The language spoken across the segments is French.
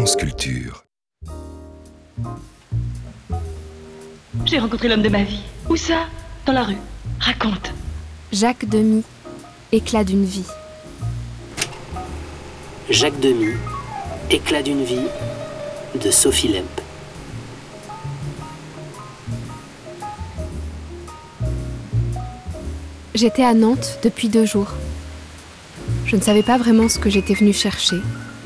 France Culture. J'ai rencontré l'homme de ma vie. Où ça? Dans la rue. Raconte. Jacques Demy, éclat d'une vie. Jacques Demy, éclat d'une vie, de Sophie Lemp. J'étais à Nantes depuis 2 jours. Je ne savais pas vraiment ce que j'étais venue chercher.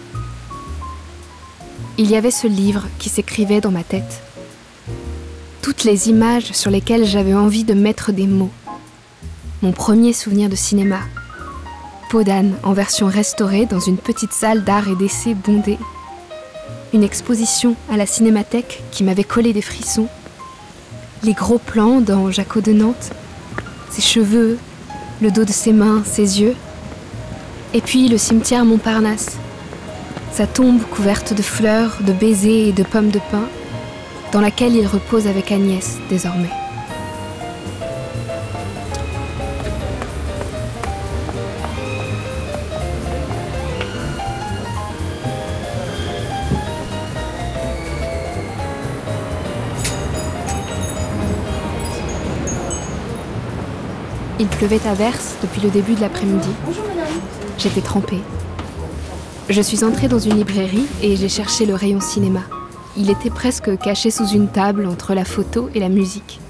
Il y avait ce livre qui s'écrivait dans ma tête. Toutes les images sur lesquelles j'avais envie de mettre des mots. Mon premier souvenir de cinéma. Peau d'âne en version restaurée dans une petite salle d'art et d'essai bondée. Une exposition à la Cinémathèque qui m'avait collé des frissons. Les gros plans dans Jaco de Nantes. Ses cheveux, le dos de ses mains, ses yeux. Et puis le cimetière Montparnasse. Sa tombe couverte de fleurs, de baisers et de pommes de pin, dans laquelle il repose avec Agnès désormais. Il pleuvait à verse depuis le début de l'après-midi. J'étais trempée. Je suis entrée dans une librairie et j'ai cherché le rayon cinéma. Il était presque caché sous une table entre la photo et la musique.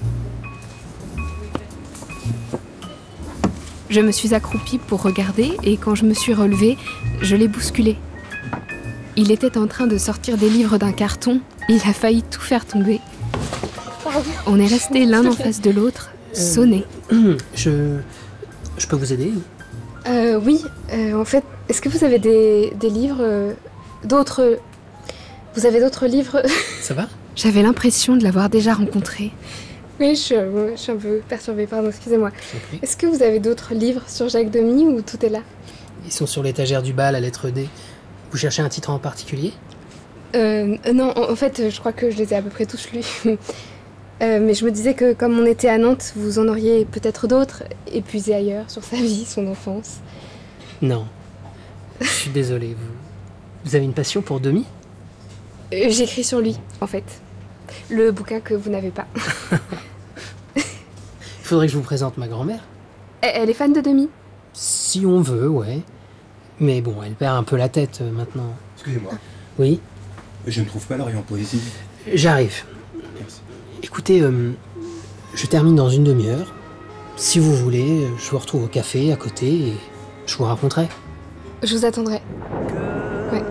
Je me suis accroupie pour regarder et quand je me suis relevée, je l'ai bousculé. Il était en train de sortir des livres d'un carton. Il a failli tout faire tomber. On est restés l'un en face de l'autre, sonnés. Je peux vous aider? Oui, en fait, est-ce que vous avez des livres, d'autres... Vous avez d'autres livres? Ça va? J'avais l'impression de l'avoir déjà rencontré. Oui, je suis un peu perturbée, pardon, excusez-moi. Est-ce que vous avez d'autres livres sur Jacques Demy ou tout est là? Ils sont sur l'étagère du bas, la lettre D. Vous cherchez un titre en particulier? Non, en fait, je crois que je les ai à peu près tous lus. Mais je me disais que comme on était à Nantes, vous en auriez peut-être d'autres, épuisés ailleurs, sur sa vie, son enfance. Non. Je suis désolé. Vous avez une passion pour Demy? J'écris sur lui, en fait. Le bouquin que vous n'avez pas. Il faudrait que je vous présente ma grand-mère. Elle est fan de Demy? Si on veut, ouais. Mais bon, elle perd un peu la tête maintenant. Excusez-moi. Oui? Je ne trouve pas le rayon poésie. J'arrive. Merci. Écoutez, je termine dans une demi-heure. Si vous voulez, je vous retrouve au café à côté et je vous raconterai. Je vous attendrai. Ouais.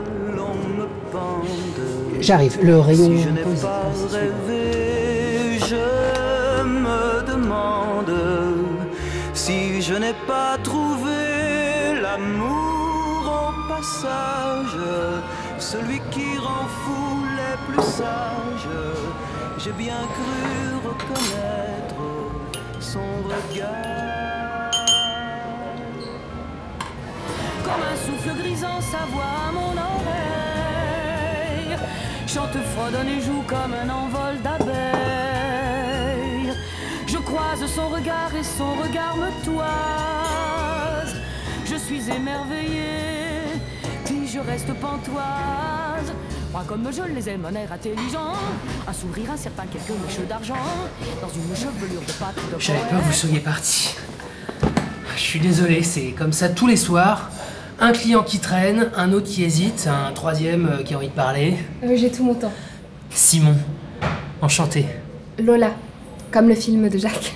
J'arrive, le rayon... Si je n'ai pas rêvé, je me demande si je n'ai pas trouvé l'amour au passage, celui qui rend fou les plus sages. J'ai bien cru reconnaître son regard. Comme un souffle grisant, sa voix à mon oreille chante, fredonne et joue comme un envol d'abeilles. Je croise son regard et son regard me toise. Je suis émerveillée, puis je reste pantoise. Moi comme je les aime, un air intelligent, un sourire incertain, quelques mèches d'argent, dans une chevelure de pâte de Je savais pas que vous seriez parti. Je suis désolé, c'est comme ça tous les soirs. Un client qui traîne, un autre qui hésite, un troisième qui a envie de parler. J'ai tout mon temps. Simon, enchanté. Lola, comme le film de Jacques.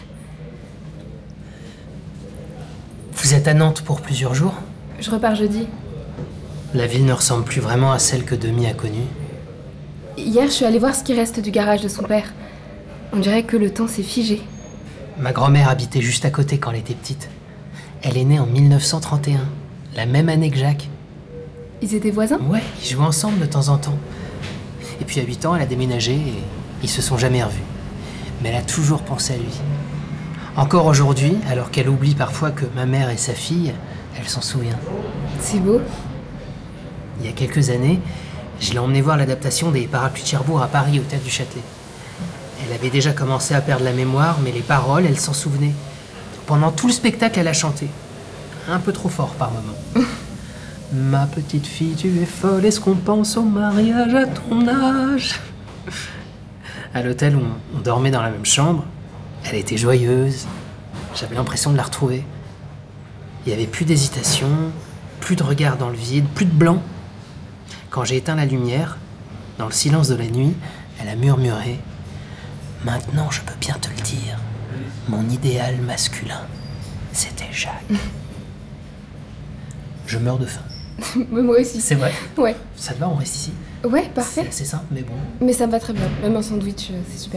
Vous êtes à Nantes pour plusieurs jours? Je repars jeudi. La ville ne ressemble plus vraiment à celle que Demy a connue. Hier, je suis allée voir ce qui reste du garage de son père. On dirait que le temps s'est figé. Ma grand-mère habitait juste à côté quand elle était petite. Elle est née en 1931, la même année que Jacques. Ils étaient voisins? Ouais, ils jouaient ensemble de temps en temps. Et puis à 8 ans, elle a déménagé et ils se sont jamais revus. Mais elle a toujours pensé à lui. Encore aujourd'hui, alors qu'elle oublie parfois que ma mère est sa fille, elle s'en souvient. C'est beau. Il y a quelques années, je l'ai emmenée voir l'adaptation des Parapluies de Cherbourg à Paris, au Théâtre du Châtelet. Elle avait déjà commencé à perdre la mémoire, mais les paroles, elle s'en souvenait. Pendant tout le spectacle, elle a chanté. Un peu trop fort par moments. Ma petite fille, tu es folle, est-ce qu'on pense au mariage à ton âge? À l'hôtel, on dormait dans la même chambre. Elle était joyeuse. J'avais l'impression de la retrouver. Il n'y avait plus d'hésitation, plus de regard dans le vide, plus de blanc. Quand j'ai éteint la lumière, dans le silence de la nuit, elle a murmuré « Maintenant, je peux bien te le dire, mon idéal masculin, c'était Jacques. » Je meurs de faim. Moi aussi. C'est vrai? Ouais. Ça te va, on reste ici? Ouais, parfait. C'est simple, mais bon. Mais ça me va très bien. Même un sandwich, c'est super.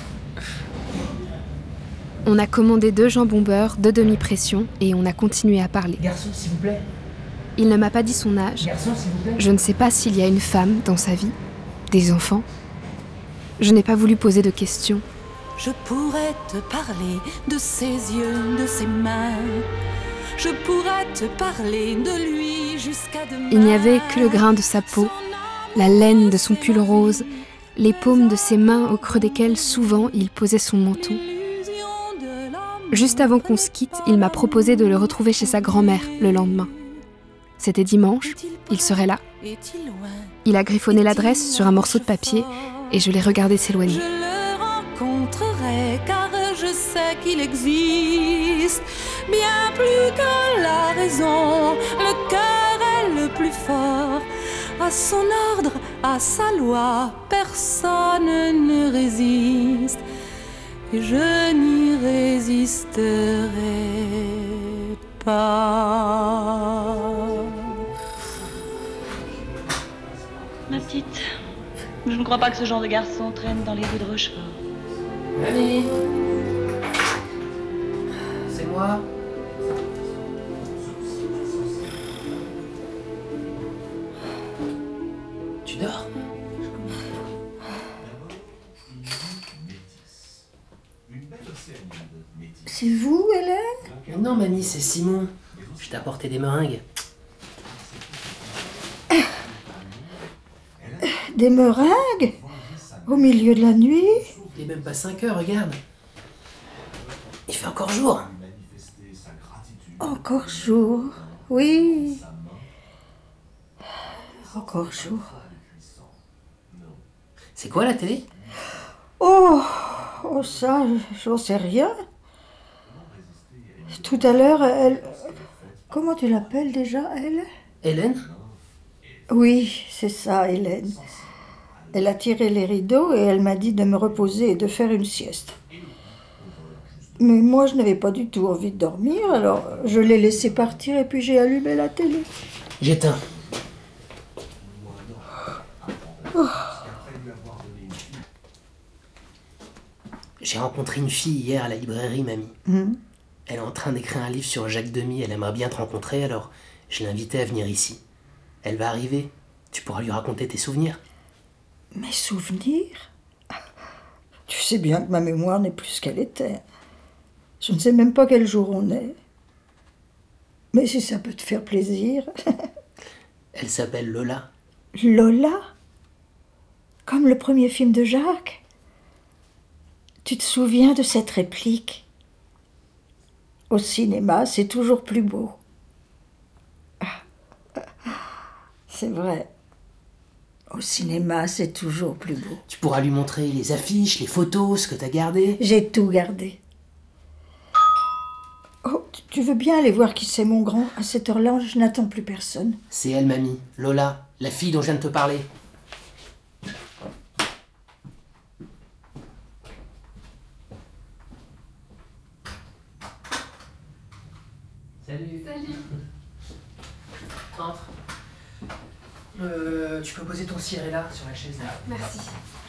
On a commandé 2 jambons beurre, 2 demi-pression et on a continué à parler. Garçon, s'il vous plaît. Il ne m'a pas dit son âge. Garçon, s'il vous plaît. Je ne sais pas s'il y a une femme dans sa vie, des enfants. Je n'ai pas voulu poser de questions. Je pourrais te parler de ses yeux, de ses mains. Je pourrais te parler de lui jusqu'à demain. Il n'y avait que le grain de sa peau, la laine de son pull rose, les paumes de ses mains au creux desquelles souvent il posait son menton. Juste avant qu'on se quitte, il m'a proposé de le retrouver chez sa grand-mère le lendemain. C'était dimanche, il serait là. Il a griffonné l'adresse sur un morceau de papier et je l'ai regardé s'éloigner. Je le rencontrerai car je sais qu'il existe bien plus que la raison. Le cœur est le plus fort. À son ordre, à sa loi, personne ne résiste. Et je n'y résisterai pas. Ma petite, je ne crois pas que ce genre de garçon traîne dans les rues de Rochefort. Mamie, c'est moi. Tu dors? C'est vous, Hélène? Non, mamie, c'est Simon. Je t'ai apporté des meringues. Des meringues? Au milieu de la nuit? Il est même pas 5 heures, regarde. Il fait encore jour. Encore jour, oui. Encore jour. C'est quoi la télé? Oh, ça, j'en sais rien. Tout à l'heure, elle... Comment tu l'appelles déjà, elle? Hélène? Oui, c'est ça, Hélène. Elle a tiré les rideaux et elle m'a dit de me reposer et de faire une sieste. Mais moi, je n'avais pas du tout envie de dormir, alors je l'ai laissée partir et puis j'ai allumé la télé. J'éteins. Oh. J'ai rencontré une fille hier à la librairie, mamie. Elle est en train d'écrire un livre sur Jacques Demy. Elle aimerait bien te rencontrer, alors je l'ai invitée à venir ici. Elle va arriver. Tu pourras lui raconter tes souvenirs. Mes souvenirs? Tu sais bien que ma mémoire n'est plus ce qu'elle était. Je ne sais même pas quel jour on est. Mais si ça peut te faire plaisir... Elle s'appelle Lola. Lola? Comme le premier film de Jacques? Tu te souviens de cette réplique? Au cinéma, c'est toujours plus beau. C'est vrai. Au cinéma, c'est toujours plus beau. Tu pourras lui montrer les affiches, les photos, ce que t'as gardé. J'ai tout gardé. Oh, tu veux bien aller voir qui c'est, mon grand? À cette heure-là, je n'attends plus personne. C'est elle, mamie. Lola, la fille dont je viens de te parler. Salut. Salut. Entre. Tu peux poser ton ciré là, sur la chaise là. Merci.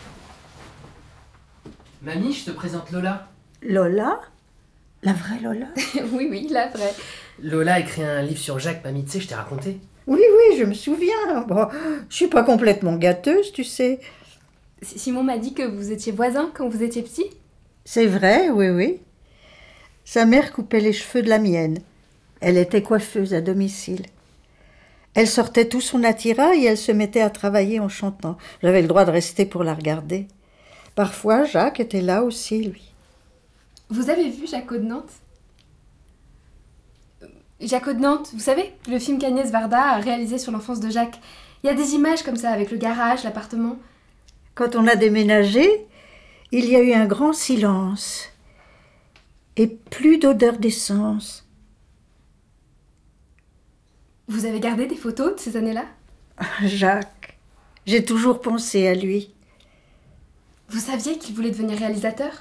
Mamie, je te présente Lola. Lola? La vraie Lola? Oui, la vraie. Lola a écrit un livre sur Jacques, mamie, tu sais, je t'ai raconté. Oui, je me souviens. Bon, je suis pas complètement gâteuse, tu sais. Simon m'a dit que vous étiez voisins quand vous étiez petit. C'est vrai, oui. Sa mère coupait les cheveux de la mienne. Elle était coiffeuse à domicile. Elle sortait tout son attirail et elle se mettait à travailler en chantant. J'avais le droit de rester pour la regarder. Parfois, Jacques était là aussi, lui. Vous avez vu Jacques de Nantes? Jacques de Nantes, vous savez, le film qu'Agnès Varda a réalisé sur l'enfance de Jacques. Il y a des images comme ça, avec le garage, l'appartement. Quand on a déménagé, il y a eu un grand silence et plus d'odeur d'essence. Vous avez gardé des photos de ces années-là? Jacques, j'ai toujours pensé à lui. Vous saviez qu'il voulait devenir réalisateur?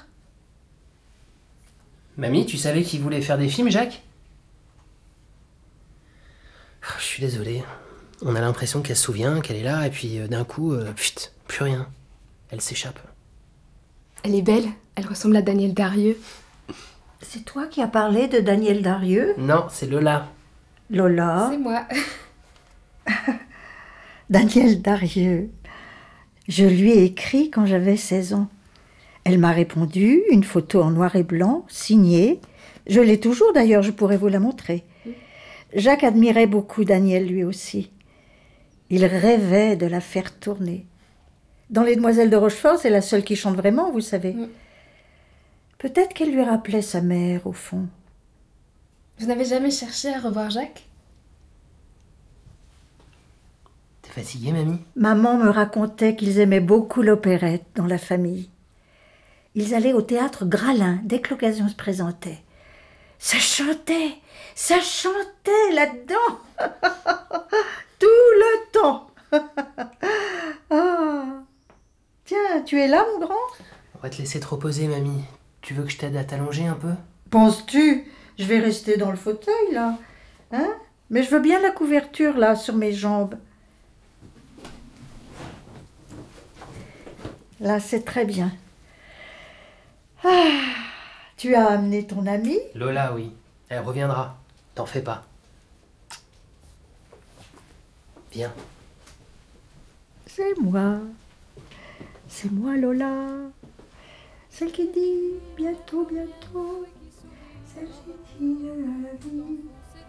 Mamie, tu savais qu'il voulait faire des films, Jacques? Je suis désolé. On a l'impression qu'elle se souvient, qu'elle est là, et puis d'un coup, plus rien. Elle s'échappe. Elle est belle, elle ressemble à Danielle Darieux. C'est toi qui as parlé de Danielle Darieux? Non, c'est Lola. Lola? C'est moi. Danielle Darieux. Je lui ai écrit quand j'avais 16 ans. Elle m'a répondu, une photo en noir et blanc, signée. Je l'ai toujours d'ailleurs, je pourrais vous la montrer. Jacques admirait beaucoup Danielle lui aussi. Il rêvait de la faire tourner. Dans Les Demoiselles de Rochefort, c'est la seule qui chante vraiment, vous savez. Peut-être qu'elle lui rappelait sa mère, au fond. Vous n'avez jamais cherché à revoir Jacques? T'es fatiguée, mamie? Maman me racontait qu'ils aimaient beaucoup l'opérette dans la famille. Ils allaient au théâtre Gralin dès que l'occasion se présentait. Ça chantait là-dedans, tout le temps. Ah. Tiens, tu es là, mon grand? On va te laisser te reposer, mamie. Tu veux que je t'aide à t'allonger un peu? Penses-tu? Je vais rester dans le fauteuil, là. Hein? Mais je veux bien la couverture, là, sur mes jambes. Là, c'est très bien. Ah, tu as amené ton amie? Lola, oui. Elle reviendra. T'en fais pas. Viens. C'est moi. C'est moi, Lola. Celle qui dit bientôt, bientôt. Celle qui dit la vie.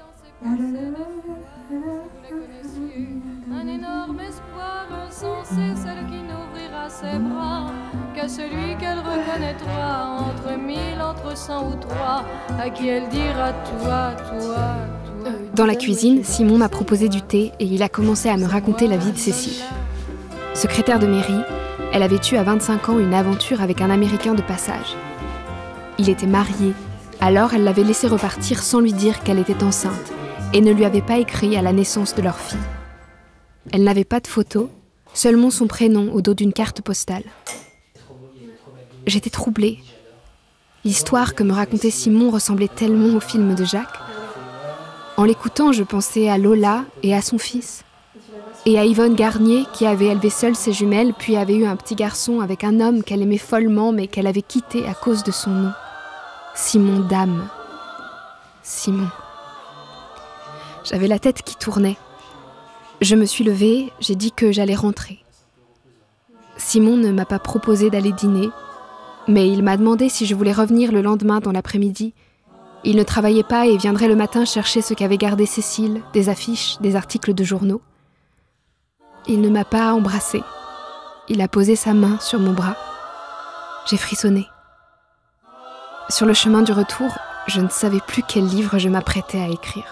Un énorme espoir insensé, celle qui n'ouvrira ses bras qu'à celui qu'elle reconnaîtra entre 1000, entre 100 ou 3, à qui elle dira toi, toi, toi. Dans la cuisine, Simon m'a proposé du thé et il a commencé à me raconter la vie de Cécile. Secrétaire de mairie, elle avait eu à 25 ans une aventure avec un Américain de passage. Il était marié, alors elle l'avait laissé repartir sans lui dire qu'elle était enceinte et ne lui avait pas écrit à la naissance de leur fille. Elle n'avait pas de photo, seulement son prénom au dos d'une carte postale. J'étais troublée. L'histoire que me racontait Simon ressemblait tellement au film de Jacques. En l'écoutant, je pensais à Lola et à son fils. Et à Yvonne Garnier, qui avait élevé seule ses jumelles, puis avait eu un petit garçon avec un homme qu'elle aimait follement, mais qu'elle avait quitté à cause de son nom. Simon Dame. Simon. J'avais la tête qui tournait. Je me suis levée, j'ai dit que j'allais rentrer. Simon ne m'a pas proposé d'aller dîner, mais il m'a demandé si je voulais revenir le lendemain dans l'après-midi. Il ne travaillait pas et viendrait le matin chercher ce qu'avait gardé Cécile, des affiches, des articles de journaux. Il ne m'a pas embrassée. Il a posé sa main sur mon bras. J'ai frissonné. Sur le chemin du retour, je ne savais plus quel livre je m'apprêtais à écrire.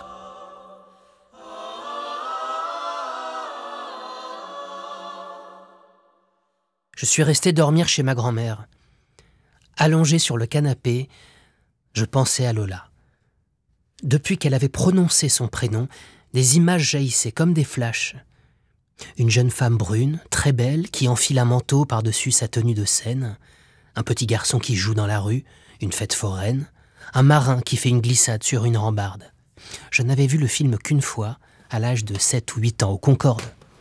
Je suis resté dormir chez ma grand-mère. Allongé sur le canapé, je pensais à Lola. Depuis qu'elle avait prononcé son prénom, des images jaillissaient comme des flashs. Une jeune femme brune, très belle, qui enfile un manteau par-dessus sa tenue de scène, un petit garçon qui joue dans la rue, une fête foraine, un marin qui fait une glissade sur une rambarde. Je n'avais vu le film qu'une fois, à l'âge de 7 ou 8 ans, au Concorde.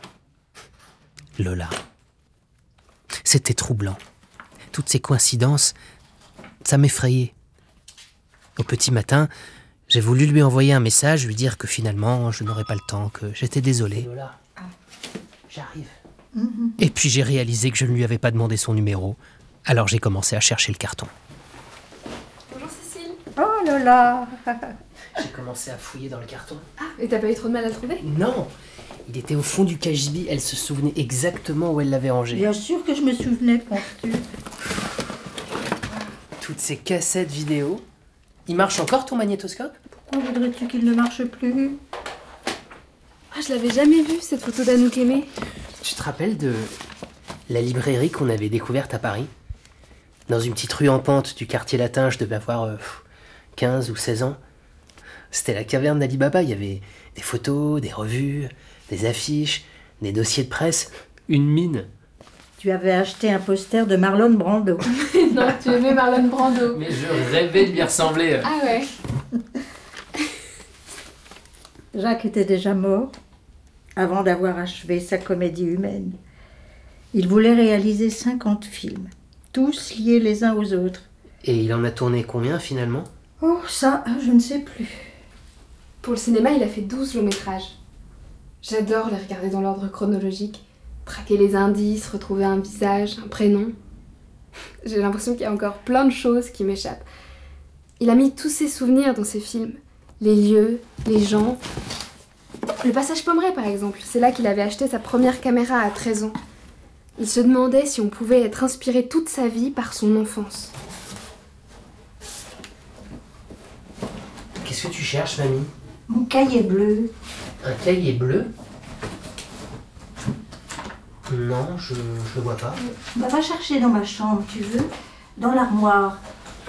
Lola. C'était troublant. Toutes ces coïncidences, ça m'effrayait. Au petit matin, j'ai voulu lui envoyer un message, lui dire que finalement, je n'aurais pas le temps, que j'étais désolé. Lola, j'arrive. Et puis j'ai réalisé que je ne lui avais pas demandé son numéro. Alors j'ai commencé à chercher le carton. Bonjour Cécile. Oh Lola. J'ai commencé à fouiller dans le carton. Ah, et t'as pas eu trop de mal à le trouver? Non, il était au fond du cagibi. Elle se souvenait exactement où elle l'avait rangé. Bien sûr que je me souvenais, penses-tu? Toutes ces cassettes vidéo. Il marche encore ton magnétoscope? Pourquoi voudrais-tu qu'il ne marche plus? Ah, je l'avais jamais vue, cette photo d'Anouk Aimée. Tu te rappelles de la librairie qu'on avait découverte à Paris? Dans une petite rue en pente du quartier latin, je devais avoir 15 ou 16 ans. C'était la caverne d'Ali Baba. Il y avait des photos, des revues, des affiches, des dossiers de presse, une mine. Tu avais acheté un poster de Marlon Brando. Non, tu aimais Marlon Brando. Mais je rêvais de lui ressembler. Ah ouais. Jacques était déjà mort avant d'avoir achevé sa comédie humaine. Il voulait réaliser 50 films, tous liés les uns aux autres. Et il en a tourné combien finalement? Oh, ça, je ne sais plus. Pour le cinéma, il a fait 12 longs métrages. J'adore les regarder dans l'ordre chronologique. Traquer les indices, retrouver un visage, un prénom. J'ai l'impression qu'il y a encore plein de choses qui m'échappent. Il a mis tous ses souvenirs dans ses films. Les lieux, les gens. Le passage Pommeraye, par exemple. C'est là qu'il avait acheté sa première caméra à 13 ans. Il se demandait si on pouvait être inspiré toute sa vie par son enfance. Qu'est-ce que tu cherches, mamie? Mon cahier bleu. Un cahier bleu? Non, je le vois pas. Bah, va chercher dans ma chambre, tu veux, dans l'armoire.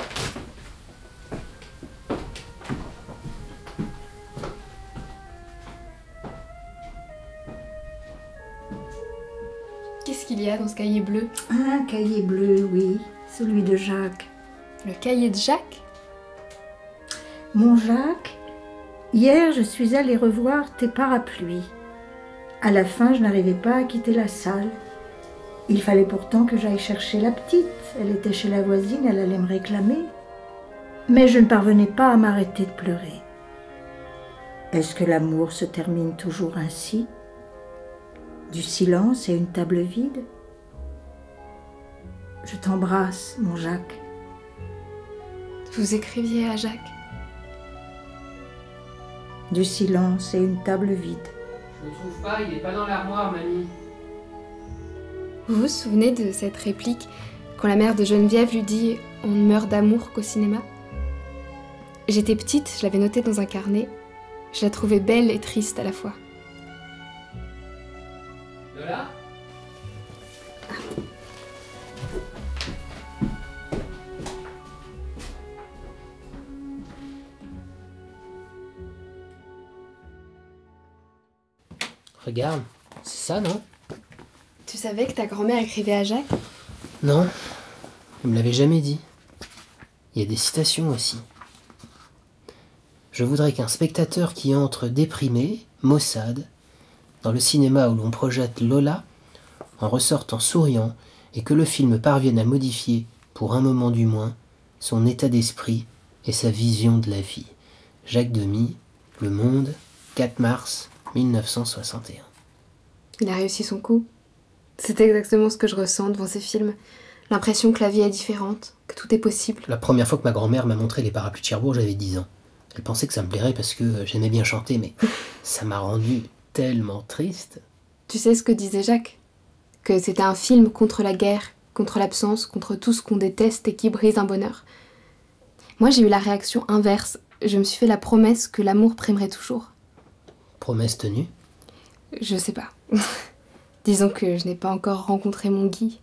Qu'est-ce qu'il y a dans ce cahier bleu? Un cahier bleu, oui, celui de Jacques. Le cahier de Jacques? Mon Jacques, hier je suis allée revoir tes parapluies. À la fin, je n'arrivais pas à quitter la salle. Il fallait pourtant que j'aille chercher la petite. Elle était chez la voisine, elle allait me réclamer. Mais je ne parvenais pas à m'arrêter de pleurer. Est-ce que l'amour se termine toujours ainsi? Du silence et une table vide? Je t'embrasse, mon Jacques. Vous écriviez à Jacques? Du silence et une table vide. Je le trouve pas, il est pas dans l'armoire, mamie. Vous vous souvenez de cette réplique quand la mère de Geneviève lui dit « On ne meurt d'amour qu'au cinéma » J'étais petite, je l'avais notée dans un carnet. Je la trouvais belle et triste à la fois. Lola? Regarde, c'est ça, non? Tu savais que ta grand-mère écrivait à Jacques? Non, elle me l'avait jamais dit. Il y a des citations aussi. Je voudrais qu'un spectateur qui entre déprimé, maussade, dans le cinéma où l'on projette Lola, en ressorte en souriant et que le film parvienne à modifier, pour un moment du moins, son état d'esprit et sa vision de la vie. Jacques Demy, Le Monde, 4 mars 1961. Il a réussi son coup. C'est exactement ce que je ressens devant ces films. L'impression que la vie est différente, que tout est possible. La première fois que ma grand-mère m'a montré les parapluies de Cherbourg, j'avais 10 ans. Elle pensait que ça me plairait parce que j'aimais bien chanter, mais ça m'a rendu tellement triste. Tu sais ce que disait Jacques? Que c'était un film contre la guerre, contre l'absence, contre tout ce qu'on déteste et qui brise un bonheur. Moi, j'ai eu la réaction inverse. Je me suis fait la promesse que l'amour primerait toujours. Promesse tenue? Je sais pas. Disons que je n'ai pas encore rencontré mon Guy.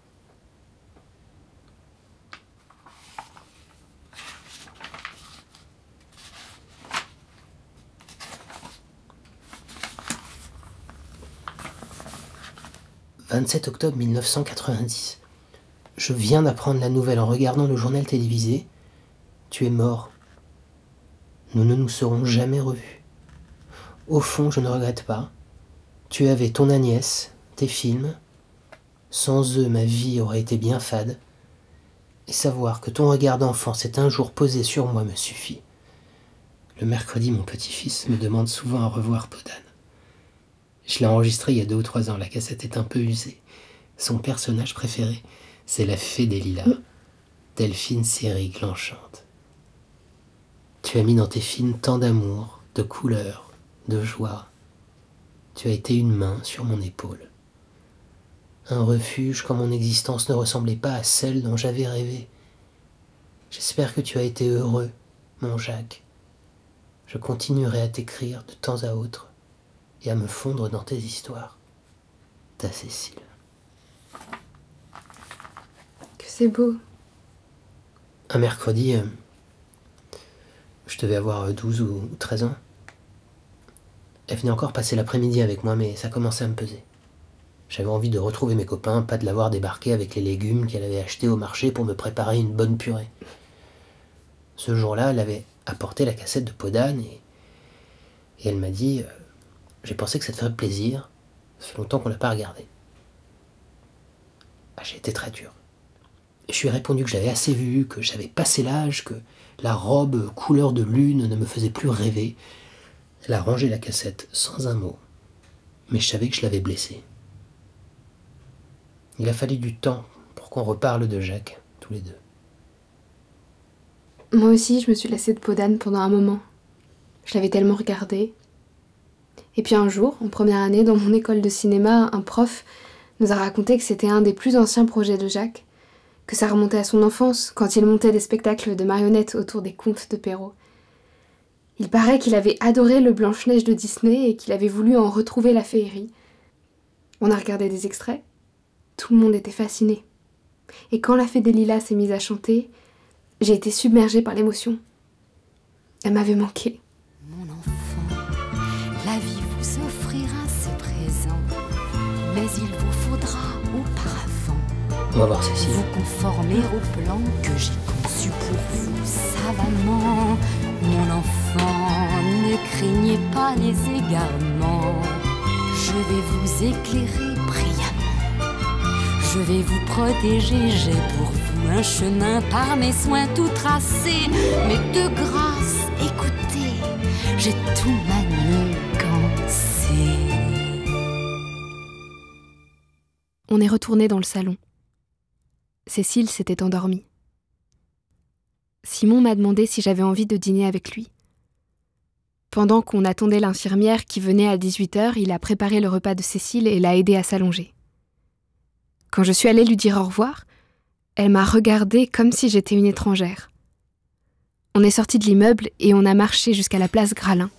« 27 octobre 1990. Je viens d'apprendre la nouvelle en regardant le journal télévisé. Tu es mort. Nous ne nous serons jamais revus. Au fond, je ne regrette pas. Tu avais ton Agnès, tes films. Sans eux, ma vie aurait été bien fade. Et savoir que ton regard d'enfant s'est un jour posé sur moi me suffit. Le mercredi, mon petit-fils me demande souvent à revoir Podane. Je l'ai enregistré il y a 2 ou 3 ans, la cassette est un peu usée. Son personnage préféré, c'est la fée des lilas, Delphine Seyrig l'enchante. Tu as mis dans tes films tant d'amour, de couleurs, de joie. Tu as été une main sur mon épaule. Un refuge quand mon existence ne ressemblait pas à celle dont j'avais rêvé. J'espère que tu as été heureux, mon Jacques. je continuerai à t'écrire de temps à autre et à me fondre dans tes histoires. Ta Cécile. Que c'est beau. Un mercredi, je devais avoir 12 ou 13 ans. Elle venait encore passer l'après-midi avec moi, mais ça commençait à me peser. J'avais envie de retrouver mes copains, pas de l'avoir débarqué avec les légumes qu'elle avait achetés au marché pour me préparer une bonne purée. Ce jour-là, elle avait apporté la cassette de Podane et elle m'a dit « J'ai pensé que ça te ferait plaisir, ça fait longtemps qu'on l'a pas regardé. » J'ai été très dur. Je lui ai répondu que j'avais assez vu, que j'avais passé l'âge, que la robe couleur de lune ne me faisait plus rêver. Elle a rangé la cassette sans un mot, mais je savais que je l'avais blessée. Il a fallu du temps pour qu'on reparle de Jacques, tous les deux. Moi aussi, je me suis lassée de Podane pendant un moment. Je l'avais tellement regardée. Et puis un jour, en première année, dans mon école de cinéma, un prof nous a raconté que c'était un des plus anciens projets de Jacques, que ça remontait à son enfance, quand il montait des spectacles de marionnettes autour des contes de Perrault. Il paraît qu'il avait adoré le Blanche-Neige de Disney et qu'il avait voulu en retrouver la féerie. On a regardé des extraits. Tout le monde était fasciné. Et quand la Fée des Lilas s'est mise à chanter, j'ai été submergée par l'émotion. Elle m'avait manqué. Mon enfant, la vie vous offrira ses présents, mais il vous faudra auparavant On va voir Cécile. vous conformer au plan que j'ai conçu pour vous savamment. Mon enfant, ne craignez pas les égarements. Je vais vous éclairer brillamment. Je vais vous protéger, j'ai pour vous un chemin par mes soins tout tracé. Mais de grâce, écoutez, j'ai tout manigancé. On est retourné dans le salon. Cécile s'était endormie. Simon m'a demandé si j'avais envie de dîner avec lui. Pendant qu'on attendait l'infirmière qui venait à 18h, il a préparé le repas de Cécile et l'a aidée à s'allonger. Quand je suis allée lui dire au revoir, elle m'a regardée comme si j'étais une étrangère. On est sorti de l'immeuble et on a marché jusqu'à la place Gralin.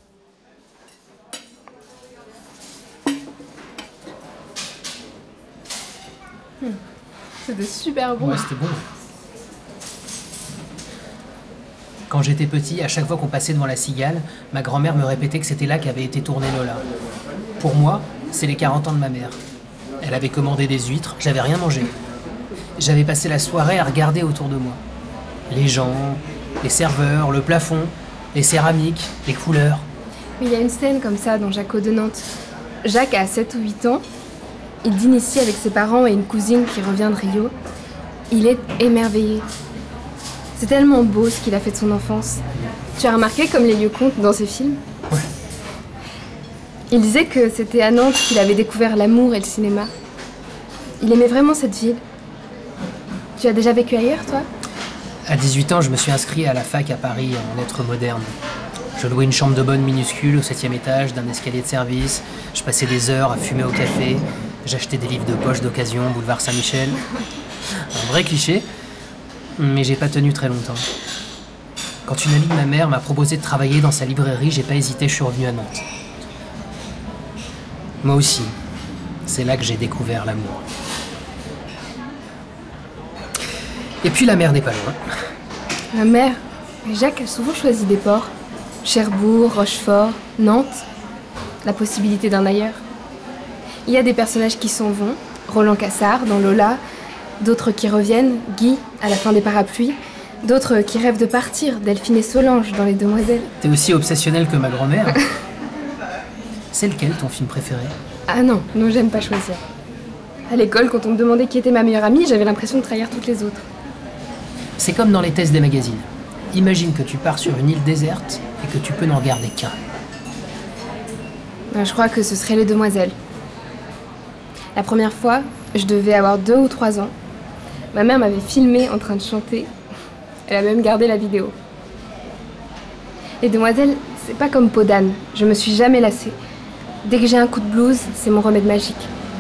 C'était super bon. Ouais, c'était bon. Quand j'étais petit, à chaque fois qu'on passait devant la Cigale, ma grand-mère me répétait que c'était là qu'avait été tournée Lola. Pour moi, c'est les 40 ans de ma mère. Elle avait commandé des huîtres, j'avais rien mangé. J'avais passé la soirée à regarder autour de moi. Les gens, les serveurs, le plafond, les céramiques, les couleurs. Mais il y a une scène comme ça dans Jaco de Nantes. Jacques a 7 ou 8 ans. Il dîne ici avec ses parents et une cousine qui revient de Rio. Il est émerveillé. C'est tellement beau ce qu'il a fait de son enfance. Tu as remarqué comme les lieux comptent dans ses films ? Ouais. Il disait que c'était à Nantes qu'il avait découvert l'amour et le cinéma. Il aimait vraiment cette ville. Tu as déjà vécu ailleurs, toi ? À 18 ans, je me suis inscrit à la fac à Paris en lettres modernes. Je louais une chambre de bonne minuscule au 7e étage d'un escalier de service. Je passais des heures à fumer au café. J'achetais des livres de poche d'occasion, boulevard Saint-Michel. Un vrai cliché, mais j'ai pas tenu très longtemps. Quand une amie de ma mère m'a proposé de travailler dans sa librairie, j'ai pas hésité, je suis revenu à Nantes. Moi aussi, c'est là que j'ai découvert l'amour. Et puis la mer n'est pas loin. La mer. Jacques a souvent choisi des ports. Cherbourg, Rochefort, Nantes. La possibilité d'un ailleurs. Il y a des personnages qui s'en vont. Roland Cassard dans Lola. D'autres qui reviennent. Guy à la fin des Parapluies. D'autres qui rêvent de partir. Delphine et Solange dans Les Demoiselles. T'es aussi obsessionnelle que ma grand-mère. C'est lequel ton film préféré ? Ah non, j'aime pas choisir. À l'école, quand on me demandait qui était ma meilleure amie, j'avais l'impression de trahir toutes les autres. C'est comme dans les tests des magazines. Imagine que tu pars sur une île déserte et que tu peux n'en regarder qu'un. Je crois que ce serait Les Demoiselles. La première fois, je devais avoir 2 ou 3 ans. Ma mère m'avait filmée en train de chanter. Elle a même gardé la vidéo. Les Demoiselles, c'est pas comme Podane. Je me suis jamais lassée. Dès que j'ai un coup de blues, c'est mon remède magique.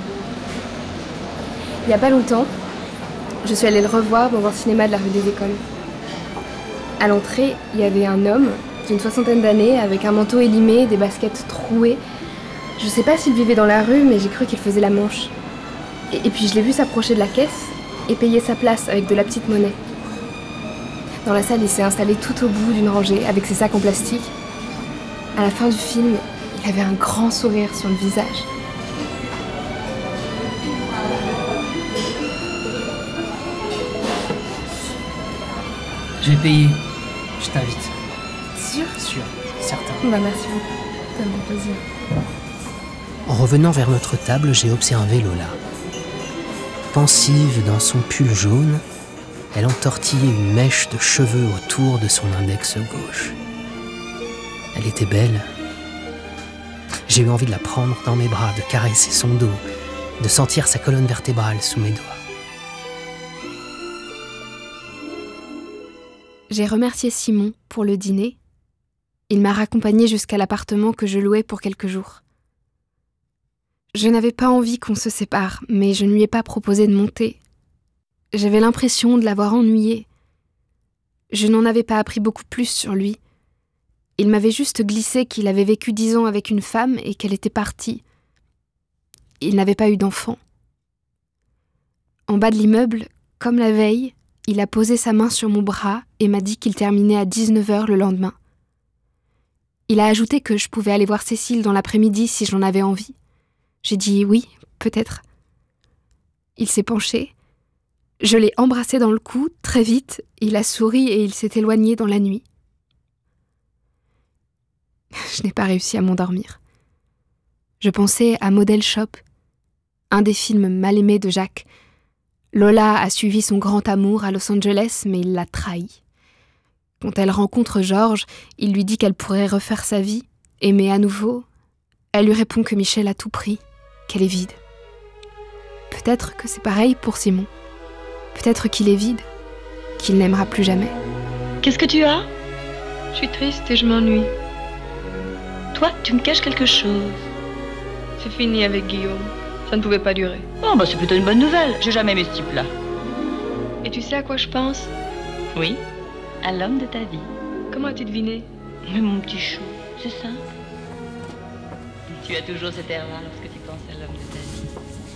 Il y a pas longtemps, je suis allée le revoir dans un cinéma de la rue des Écoles. À l'entrée, il y avait un homme d'une 60aine d'années, avec un manteau élimé, des baskets trouées. Je sais pas s'il vivait dans la rue, mais j'ai cru qu'il faisait la manche. Et puis je l'ai vu s'approcher de la caisse et payer sa place avec de la petite monnaie. Dans la salle, il s'est installé tout au bout d'une rangée, avec ses sacs en plastique. À la fin du film, il avait un grand sourire sur le visage. Je vais payer. Je t'invite. Sûr ? Sûr, certain. Bah merci beaucoup. Ça me fait plaisir. En revenant vers notre table, j'ai observé Lola. Pensive dans son pull jaune, elle entortillait une mèche de cheveux autour de son index gauche. Elle était belle. J'ai eu envie de la prendre dans mes bras, de caresser son dos, de sentir sa colonne vertébrale sous mes doigts. J'ai remercié Simon pour le dîner. Il m'a raccompagnée jusqu'à l'appartement que je louais pour quelques jours. Je n'avais pas envie qu'on se sépare, mais je ne lui ai pas proposé de monter. J'avais l'impression de l'avoir ennuyé. Je n'en avais pas appris beaucoup plus sur lui. Il m'avait juste glissé qu'il avait vécu 10 ans avec une femme et qu'elle était partie. Il n'avait pas eu d'enfant. En bas de l'immeuble, comme la veille, il a posé sa main sur mon bras et m'a dit qu'il terminait à 19h le lendemain. Il a ajouté que je pouvais aller voir Cécile dans l'après-midi si j'en avais envie. J'ai dit oui, peut-être. Il s'est penché. Je l'ai embrassé dans le cou, très vite. Il a souri et il s'est éloigné dans la nuit. Je n'ai pas réussi à m'endormir. Je pensais à Model Shop, un des films mal aimés de Jacques. Lola a suivi son grand amour à Los Angeles, mais il l'a trahi. Quand elle rencontre Georges, il lui dit qu'elle pourrait refaire sa vie, aimer à nouveau. Elle lui répond que Michel a tout pris, qu'elle est vide. Peut-être que c'est pareil pour Simon. Peut-être qu'il est vide, qu'il n'aimera plus jamais. Qu'est-ce que tu as ? Je suis triste et je m'ennuie. Toi, tu me caches quelque chose. C'est fini avec Guillaume. Ça ne pouvait pas durer. Oh, bah c'est plutôt une bonne nouvelle. J'ai jamais aimé ce type-là. Et tu sais à quoi je pense ? Oui, à l'homme de ta vie. Comment as-tu deviné ? Mais mon petit chou, c'est simple. Tu as toujours cet air-là lorsque tu penses à l'homme de ta vie.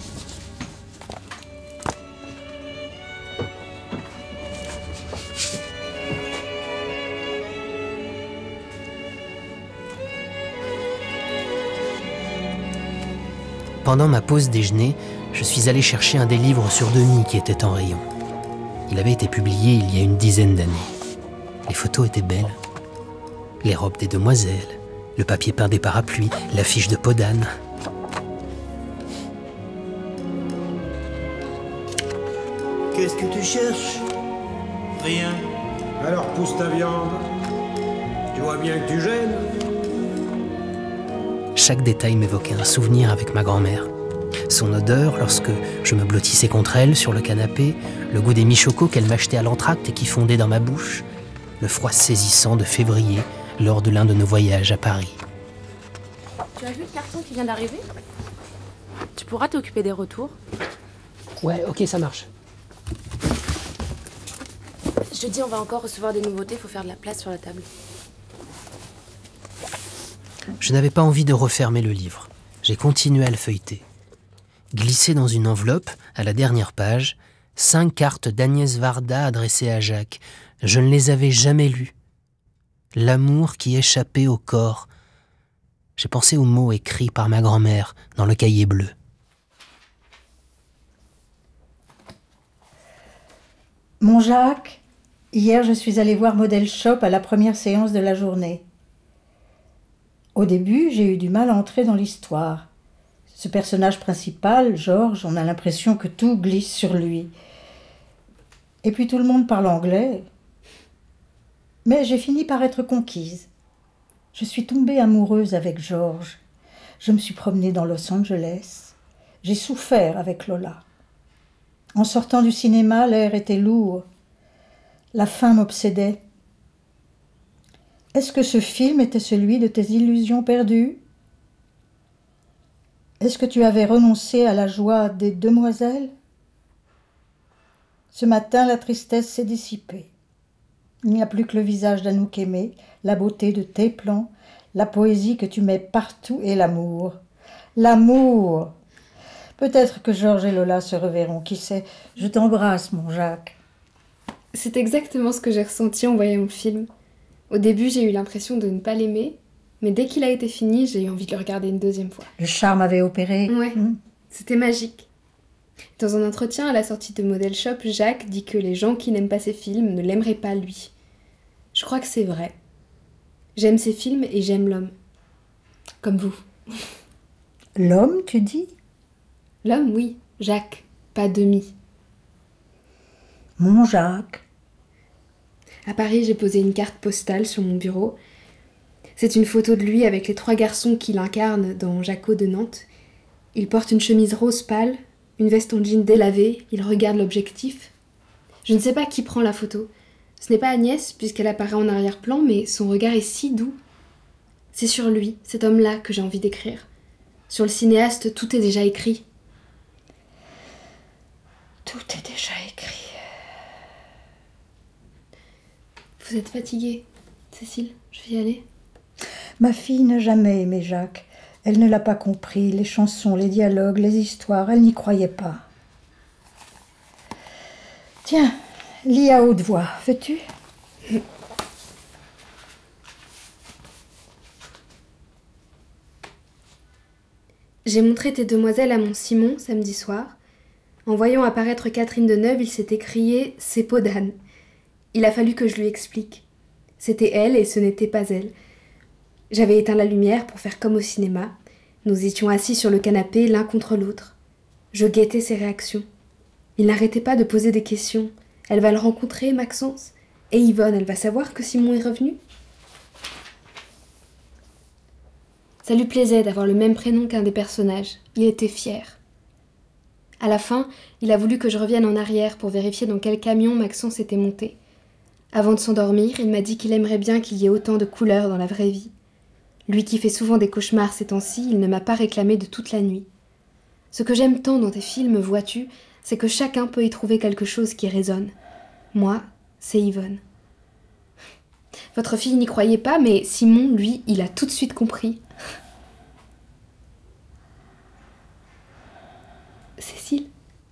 Pendant ma pause déjeuner, je suis allé chercher un des livres sur Denis qui était en rayon. Il avait été publié il y a une 10aine d'années. Les photos étaient belles. Les robes des demoiselles, le papier peint des parapluies, l'affiche de Podane. Qu'est-ce que tu cherches? Rien. Alors pousse ta viande. Tu vois bien que tu gênes. Chaque détail m'évoquait un souvenir avec ma grand-mère. Son odeur lorsque je me blottissais contre elle sur le canapé, le goût des michocos qu'elle m'achetait à l'entracte et qui fondaient dans ma bouche, le froid saisissant de février lors de l'un de nos voyages à Paris. Tu as vu le carton qui vient d'arriver? Tu pourras t'occuper des retours. Ouais, ok, ça marche. Je te dis, on va encore recevoir des nouveautés, faut faire de la place sur la table. Je n'avais pas envie de refermer le livre. J'ai continué à le feuilleter. Glissé dans une enveloppe, à la dernière page, 5 cartes d'Agnès Varda adressées à Jacques. Je ne les avais jamais lues. L'amour qui échappait au corps. J'ai pensé aux mots écrits par ma grand-mère dans le cahier bleu. Mon Jacques, hier je suis allée voir Model Shop à la première séance de la journée. Au début, j'ai eu du mal à entrer dans l'histoire. Ce personnage principal, Georges, on a l'impression que tout glisse sur lui. Et puis tout le monde parle anglais. Mais j'ai fini par être conquise. Je suis tombée amoureuse avec Georges. Je me suis promenée dans Los Angeles. J'ai souffert avec Lola. En sortant du cinéma, l'air était lourd. La faim m'obsédait. Est-ce que ce film était celui de tes illusions perdues? Est-ce que tu avais renoncé à la joie des demoiselles? Ce matin, la tristesse s'est dissipée. Il n'y a plus que le visage d'Anouk aimé, la beauté de tes plans, la poésie que tu mets partout et l'amour. L'amour! Peut-être que Georges et Lola se reverront, qui sait. Je t'embrasse, mon Jacques. C'est exactement ce que j'ai ressenti en voyant le film. Au début, j'ai eu l'impression de ne pas l'aimer, mais dès qu'il a été fini, j'ai eu envie de le regarder une deuxième fois. Le charme avait opéré. Ouais, c'était magique. Dans un entretien à la sortie de Model Shop, Jacques dit que les gens qui n'aiment pas ses films ne l'aimeraient pas lui. Je crois que c'est vrai. J'aime ses films et j'aime l'homme. Comme vous. L'homme, tu dis? L'homme, oui. Jacques, pas demi. Mon Jacques. À Paris, j'ai posé une carte postale sur mon bureau. C'est une photo de lui avec les 3 garçons qu'il incarne dans Jaco de Nantes. Il porte une chemise rose pâle, une veste en jean délavée, il regarde l'objectif. Je ne sais pas qui prend la photo. Ce n'est pas Agnès, puisqu'elle apparaît en arrière-plan, mais son regard est si doux. C'est sur lui, cet homme-là, que j'ai envie d'écrire. Sur le cinéaste, tout est déjà écrit. Tout est déjà écrit. Vous êtes fatiguée, Cécile, je vais y aller. Ma fille n'a jamais aimé Jacques. Elle ne l'a pas compris, les chansons, les dialogues, les histoires, elle n'y croyait pas. Tiens, lis à haute voix, veux-tu? J'ai montré tes demoiselles à mon Simon samedi soir. En voyant apparaître Catherine Deneuve, il s'est écrié « C'est Podane ». Il a fallu que je lui explique. C'était elle et ce n'était pas elle. J'avais éteint la lumière pour faire comme au cinéma. Nous étions assis sur le canapé l'un contre l'autre. Je guettais ses réactions. Il n'arrêtait pas de poser des questions. Elle va le rencontrer, Maxence? Et Yvonne, elle va savoir que Simon est revenu? Ça lui plaisait d'avoir le même prénom qu'un des personnages. Il était fier. À la fin, il a voulu que je revienne en arrière pour vérifier dans quel camion Maxence était monté. Avant de s'endormir, il m'a dit qu'il aimerait bien qu'il y ait autant de couleurs dans la vraie vie. Lui qui fait souvent des cauchemars ces temps-ci, il ne m'a pas réclamé de toute la nuit. Ce que j'aime tant dans tes films, vois-tu, c'est que chacun peut y trouver quelque chose qui résonne. Moi, c'est Yvonne. Votre fille n'y croyait pas, mais Simon, lui, il a tout de suite compris. Cécile?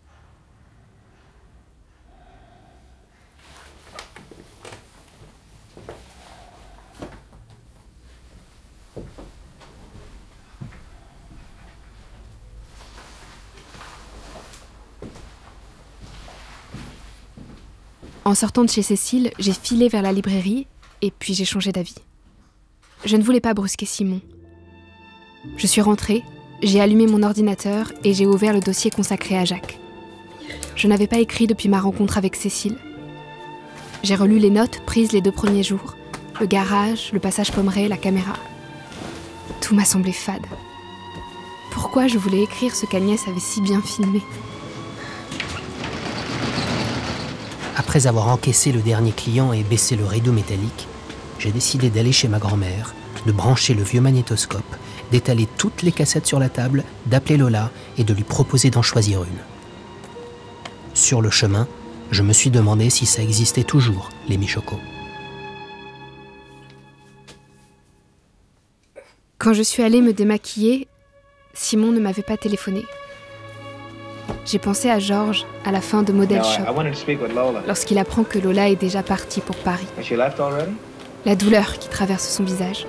En sortant de chez Cécile, j'ai filé vers la librairie et puis j'ai changé d'avis. Je ne voulais pas brusquer Simon. Je suis rentrée, j'ai allumé mon ordinateur et j'ai ouvert le dossier consacré à Jacques. Je n'avais pas écrit depuis ma rencontre avec Cécile. J'ai relu les notes prises les 2 premiers jours, le garage, le passage Pommeraye, la caméra. Tout m'a semblé fade. Pourquoi je voulais écrire ce qu'Agnès avait si bien filmé ? Après avoir encaissé le dernier client et baissé le rideau métallique, j'ai décidé d'aller chez ma grand-mère, de brancher le vieux magnétoscope, d'étaler toutes les cassettes sur la table, d'appeler Lola et de lui proposer d'en choisir une. Sur le chemin, je me suis demandé si ça existait toujours, les Michoko. Quand je suis allée me démaquiller, Simon ne m'avait pas téléphoné. J'ai pensé à Georges à la fin de Model Shop, lorsqu'il apprend que Lola est déjà partie pour Paris. La douleur qui traverse son visage.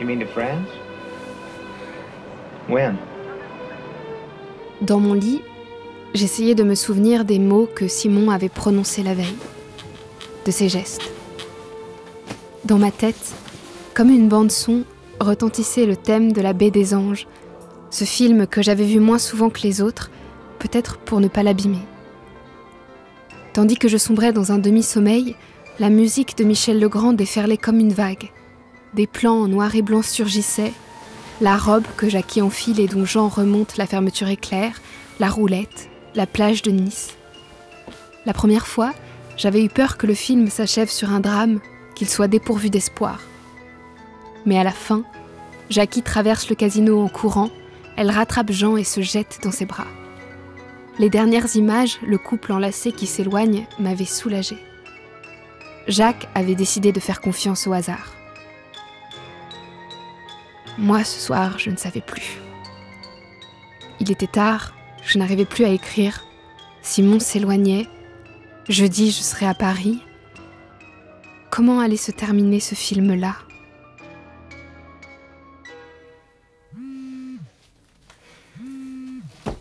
Dans mon lit, j'essayais de me souvenir des mots que Simon avait prononcés la veille, de ses gestes. Dans ma tête, comme une bande-son, retentissait le thème de La Baie des Anges, ce film que j'avais vu moins souvent que les autres, peut-être pour ne pas l'abîmer. Tandis que je sombrais dans un demi-sommeil, la musique de Michel Legrand déferlait comme une vague. Des plans en noir et blanc surgissaient, la robe que Jackie enfile et dont Jean remonte la fermeture éclair, la roulette, la plage de Nice. La première fois, j'avais eu peur que le film s'achève sur un drame, qu'il soit dépourvu d'espoir. Mais à la fin, Jackie traverse le casino en courant, elle rattrape Jean et se jette dans ses bras. Les dernières images, le couple enlacé qui s'éloigne, m'avaient soulagée. Jacques avait décidé de faire confiance au hasard. Moi, ce soir, je ne savais plus. Il était tard, je n'arrivais plus à écrire. Simon s'éloignait. Jeudi, je serais à Paris. Comment allait se terminer ce film-là ? Allô ?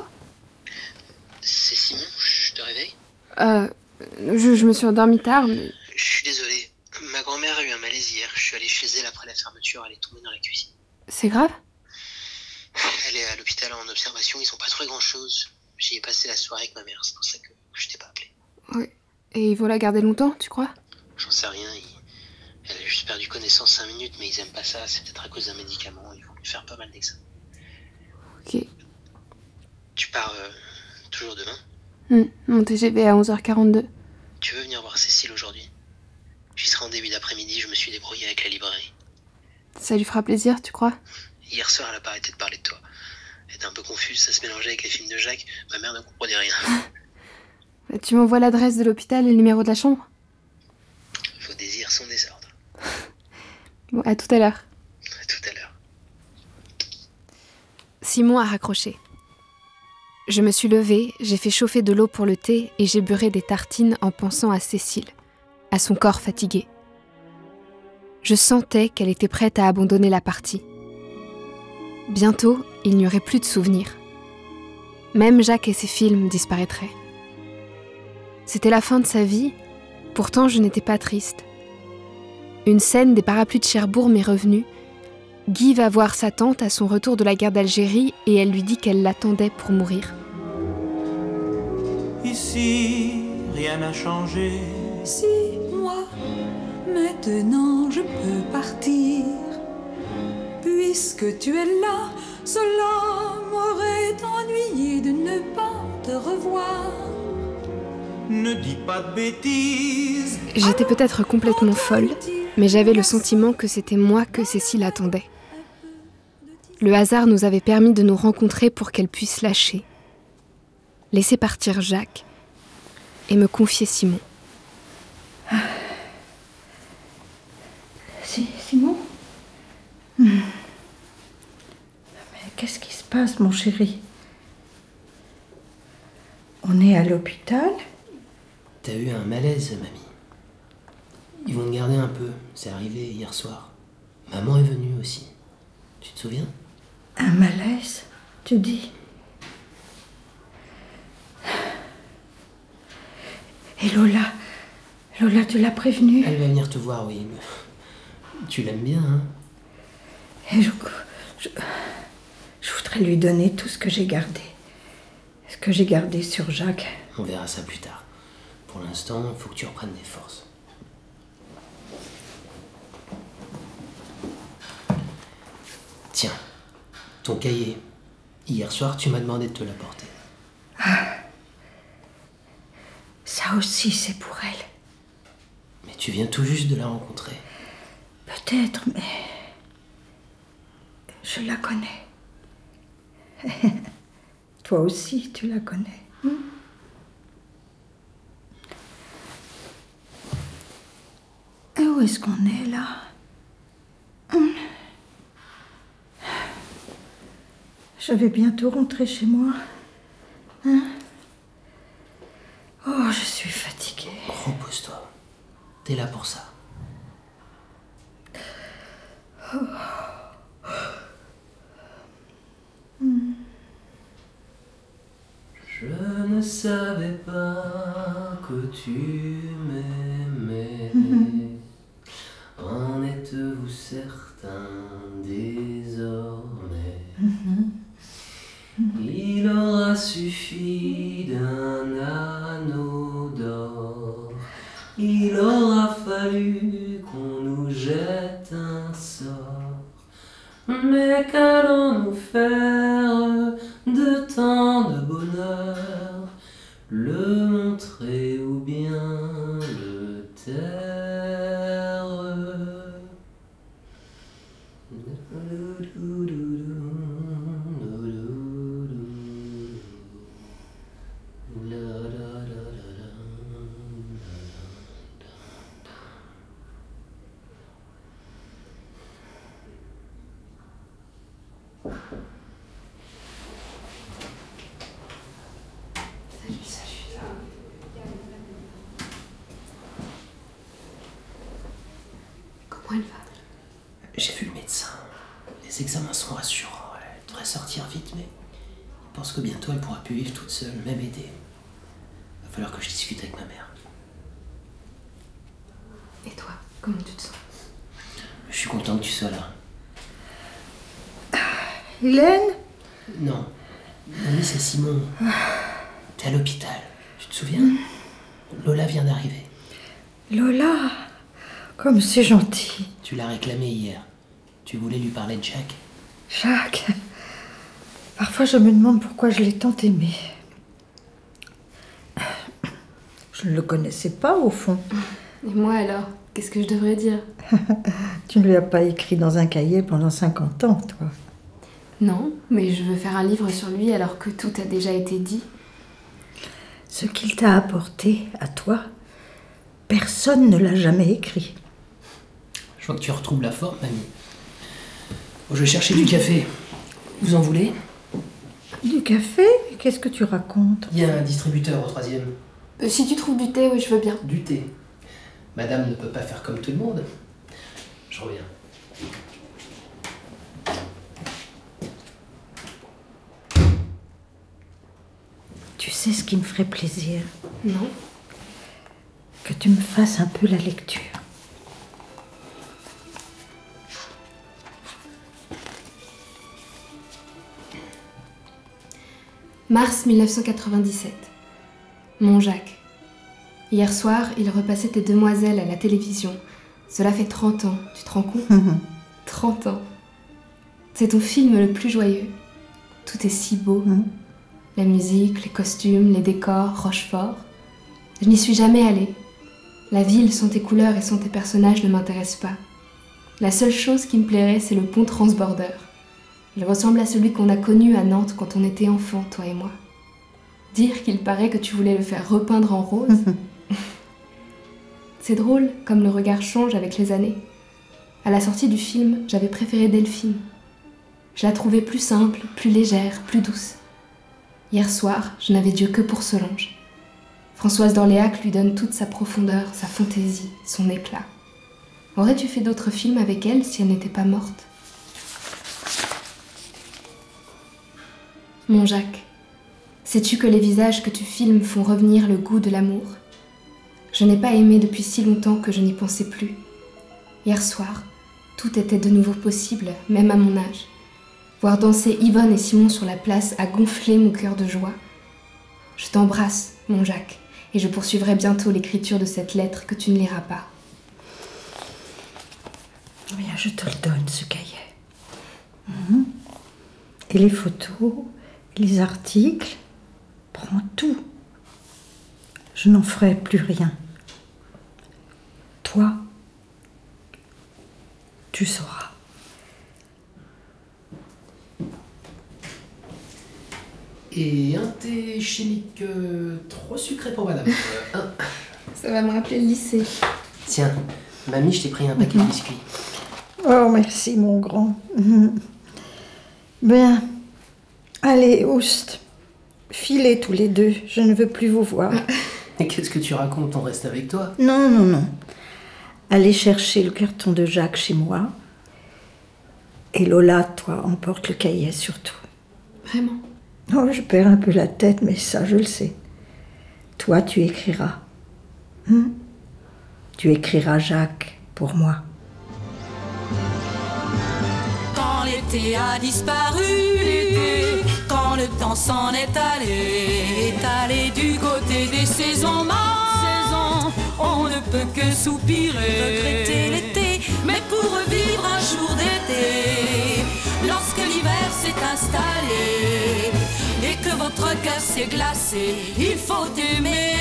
C'est Simon, je te réveille ? Je me suis endormie tard, mais... Je suis désolé. Ma grand-mère a eu un malaise hier. Je suis allé chez elle après la fermeture. Elle est tombée dans la cuisine. C'est grave ? Elle est à l'hôpital en observation. Ils ont pas trouvé grand-chose. J'y ai passé la soirée avec ma mère. C'est pour ça que je t'ai pas appelé. Oui. Et ils vont la garder longtemps, tu crois ? J'en sais rien. Elle a juste perdu connaissance 5 minutes, mais ils aiment pas ça. C'est peut-être à cause d'un médicament. Ils vont lui faire pas mal d'examens. Ok. Tu pars toujours demain ? Mon TGV à 11h42. Tu veux venir voir Cécile aujourd'hui ? J'y serai en début d'après-midi, je me suis débrouillé avec la librairie. Ça lui fera plaisir, tu crois ? Hier soir, elle a pas arrêté de parler de toi. Elle était un peu confuse, ça se mélangeait avec les films de Jacques. Ma mère ne comprenait rien. Tu m'envoies l'adresse de l'hôpital et le numéro de la chambre ? Vos désirs sont désordres. Bon, à tout à l'heure. À tout à l'heure. Simon a raccroché. Je me suis levée, j'ai fait chauffer de l'eau pour le thé et j'ai beurré des tartines en pensant à Cécile, à son corps fatigué. Je sentais qu'elle était prête à abandonner la partie. Bientôt, il n'y aurait plus de souvenirs. Même Jacques et ses films disparaîtraient. C'était la fin de sa vie, pourtant je n'étais pas triste. Une scène des parapluies de Cherbourg m'est revenue. Guy va voir sa tante à son retour de la guerre d'Algérie et elle lui dit qu'elle l'attendait pour mourir. Ici, rien n'a changé. Si moi, maintenant je peux partir, puisque tu es là, cela m'aurait ennuyé de ne pas te revoir. Ne dis pas de bêtises. J'étais peut-être complètement folle, mais j'avais le sentiment que c'était moi que Cécile attendait. Le hasard nous avait permis de nous rencontrer pour qu'elle puisse lâcher, laisser partir Jacques et me confier Simon. Simon ? Mais qu'est-ce qui se passe, mon chéri ? On est à l'hôpital ? T'as eu un malaise, mamie. Ils vont te garder un peu. C'est arrivé hier soir. Maman est venue aussi. Tu te souviens ? Un malaise, tu dis ? Et Lola ? Lola, tu l'as prévenue ? Elle va venir te voir, oui. Tu l'aimes bien, hein ? Et je voudrais lui donner tout ce que j'ai gardé. Ce que j'ai gardé sur Jacques. On verra ça plus tard. Pour l'instant, il faut que tu reprennes des forces. Tiens, ton cahier. Hier soir, tu m'as demandé de te l'apporter. Ah. Ça aussi, c'est pour elle. Mais tu viens tout juste de la rencontrer. Peut-être, mais... je la connais. Toi aussi, tu la connais. Et où est-ce qu'on est, là ? Je vais bientôt rentrer chez moi. Oh, je suis fatiguée. Repose-toi. T'es là pour ça. Oh. Je ne savais pas que tu m'aimais. En êtes-vous certain désormais? Il aura suffi d'un anneau d'or. Il aura fallu qu'on nous jette un sort. Mais qu'allons-nous faire de tant de bonheur? Le montrer ou bien le taire? Comment elle va? J'ai vu le médecin. Les examens sont rassurants. Elle devrait sortir vite, mais il pense que bientôt elle pourra plus vivre toute seule, même aider. Il va falloir que je discute avec ma mère. Et toi, comment tu te sens? Je suis content que tu sois là. Hélène? Non. Mamie, c'est Simon. T'es à l'hôpital. Tu te souviens? Lola vient d'arriver. Lola? Comme c'est gentil. Tu l'as réclamé hier. Tu voulais lui parler de Jacques. Jacques. Parfois je me demande pourquoi je l'ai tant aimé. Je ne le connaissais pas au fond. Et moi alors? Qu'est-ce que je devrais dire? Tu ne lui as pas écrit dans un cahier pendant 50 ans, toi. Non, mais je veux faire un livre sur lui alors que tout a déjà été dit. Ce qu'il t'a apporté à toi, personne ne l'a jamais écrit. Je vois que tu retrouves la forme, mamie. Bon, je vais chercher du café. Vous en voulez? Du café? Qu'est-ce que tu racontes? Il y a un distributeur au 3e. Si tu trouves du thé, oui, je veux bien. Du thé. Madame ne peut pas faire comme tout le monde. Je reviens. Tu sais ce qui me ferait plaisir? Non. Que tu me fasses un peu la lecture. Mars 1997. Mon Jacques. Hier soir, il repassait Tes Demoiselles à la télévision. Cela fait 30 ans, tu te rends compte? 30 ans. C'est ton film le plus joyeux. Tout est si beau. La musique, les costumes, les décors, Rochefort. Je n'y suis jamais allée. La ville, sans tes couleurs et sans tes personnages, ne m'intéresse pas. La seule chose qui me plairait, c'est le pont transbordeur. Il ressemble à celui qu'on a connu à Nantes quand on était enfant, toi et moi. Dire qu'il paraît que tu voulais le faire repeindre en rose. C'est drôle, comme le regard change avec les années. À la sortie du film, j'avais préféré Delphine. Je la trouvais plus simple, plus légère, plus douce. Hier soir, je n'avais Dieu que pour Solange. Françoise d'Orléac lui donne toute sa profondeur, sa fantaisie, son éclat. Aurais-tu fait d'autres films avec elle si elle n'était pas morte? Mon Jacques, sais-tu que les visages que tu filmes font revenir le goût de l'amour? Je n'ai pas aimé depuis si longtemps que je n'y pensais plus. Hier soir, tout était de nouveau possible, même à mon âge. Voir danser Yvonne et Simon sur la place a gonflé mon cœur de joie. Je t'embrasse, mon Jacques, et je poursuivrai bientôt l'écriture de cette lettre que tu ne liras pas. Bien, je te le donne, ce cahier. Et les photos, les articles, prends tout. Je n'en ferai plus rien. Toi, tu sauras. Et un thé chimique trop sucré pour madame. Ça va me rappeler le lycée. Tiens, mamie, je t'ai pris un paquet de biscuits. Oh, merci, mon grand. Bien. Allez, Oust. Filez tous les deux. Je ne veux plus vous voir. Et qu'est-ce que tu racontes? On reste avec toi? Non, non, non. Allez chercher le carton de Jacques chez moi. Et Lola, toi, emporte le cahier surtout. Vraiment? Oh, je perds un peu la tête, mais ça, je le sais. Toi, tu écriras. Tu écriras Jacques pour moi. Quand l'été a disparu, quand le temps s'en est allé du côté des saisons mortes, on ne peut que soupirer, regretter l'été, mais pour revivre un jour d'été, lorsque l'hiver s'est installé et que votre cœur s'est glacé, il faut aimer.